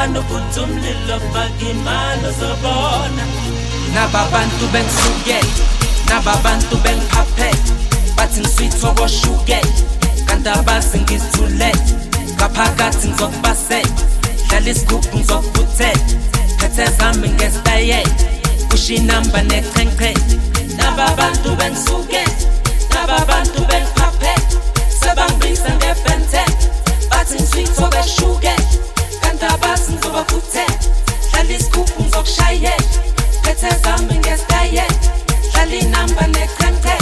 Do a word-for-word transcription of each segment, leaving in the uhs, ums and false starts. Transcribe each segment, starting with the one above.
Nabafana ukuthi umlilo faka imali uzobona. Nababantu bengisuke, nababantu bengiphaphe, bathi ngiswitho koshuke, kanti abazi ngizithule. Ngaphakathi ngizokubase, dlala isigubhu ngizokubuthe, phethe zami ngesitaye, kusha inamba nechenche. Nababantu bengisuke, nababantu bengiphaphe, sebangibiza ngefente, bathi ngiswitho koshuke, kanti abazi ngizobabuthe, dlala isigubhu ngizokushaye, phethe zami ngesitaye, dlala inamba nechenche.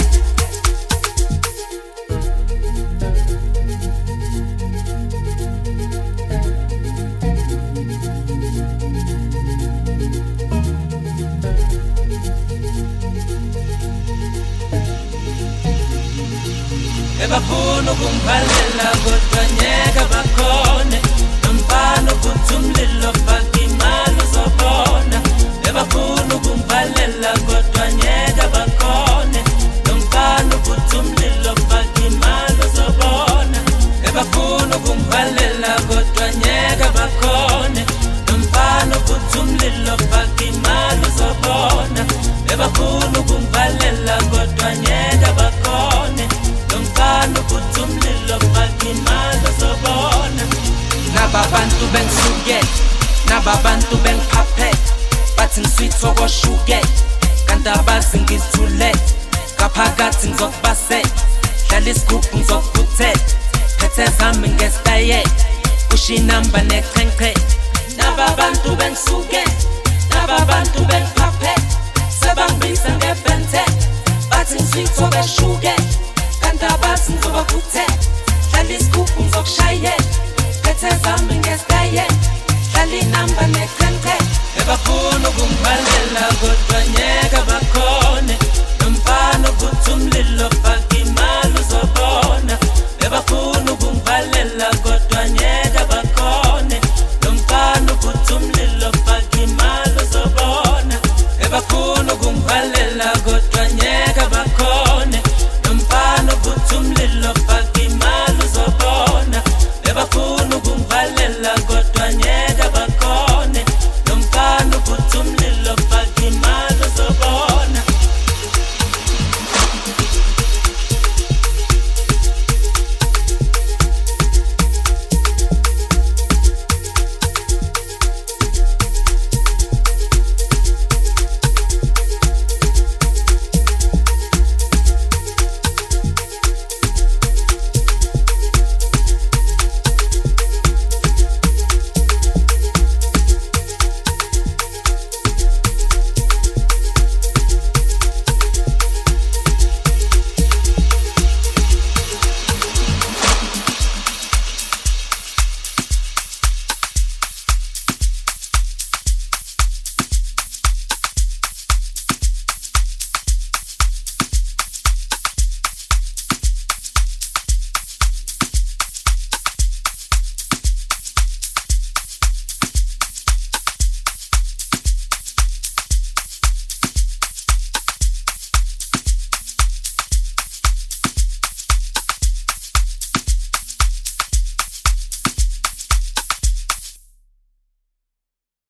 Ebafuna ukungivalela kodwa nyeka bakhone, nomfana ukuthi umlilo faka imali uzobona. Ebafuna ukungivalela kodwa nyeka bakhone, nomfana ukuthi umlilo faka imali uzobona. Ebafuna ukungivalela kodwa nyeka bakhone, nomfana ukuthi umlilo faka imali uzobona. Ebafuna ukungivalela kodwa nyeka bakhone, nomfana ukuthi umlilo faka imali uzobona. Nababantu bengisuke, nababantu bengiphaphe, bathi ngiswitho koshuke, kanti abazi ngizithule. Ngaphakathi ngizokubase, dlala isigubhu ngizokubuthe, phethe zami ngesitaye, kusha inamba nechenche. Nababantu bengisuke, nababantu bengiphaphe, sebangibiza ngefente, bathi ngiswitho koshuke, kanti abazi ngizobabuthe, dlala isigubhu ngizokushaye, phethe zami ngesitaye.